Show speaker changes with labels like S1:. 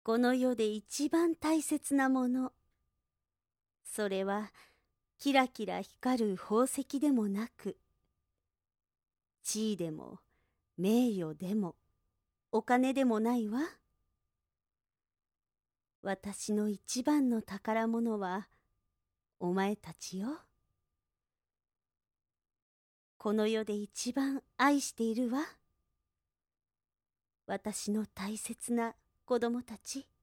S1: この世で一番大切なもの、それはキラキラ光る宝石でもなく、地位でも名誉でもお金でもないわ。私の一番の宝物はお前たちよ。この世で一番愛しているわ。私の大切な子供たち。